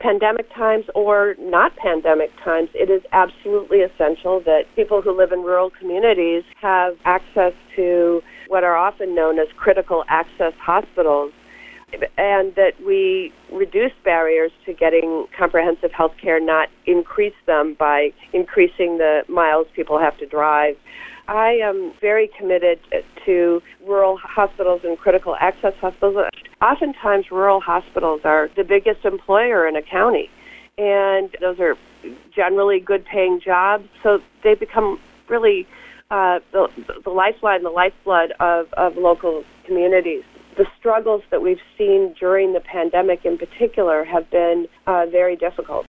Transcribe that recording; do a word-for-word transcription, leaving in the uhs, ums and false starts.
pandemic times or not pandemic times, it is absolutely essential that people who live in rural communities have access to what are often known as critical access hospitals, and that we reduce barriers to getting comprehensive health care, not increase them by increasing the miles people have to drive. I am very committed to rural hospitals and critical access hospitals. Oftentimes, rural hospitals are the biggest employer in a county, and those are generally good-paying jobs, so they become really uh, the, the lifeline, the lifeblood of, of local communities. The struggles that we've seen during the pandemic in particular have been uh, very difficult.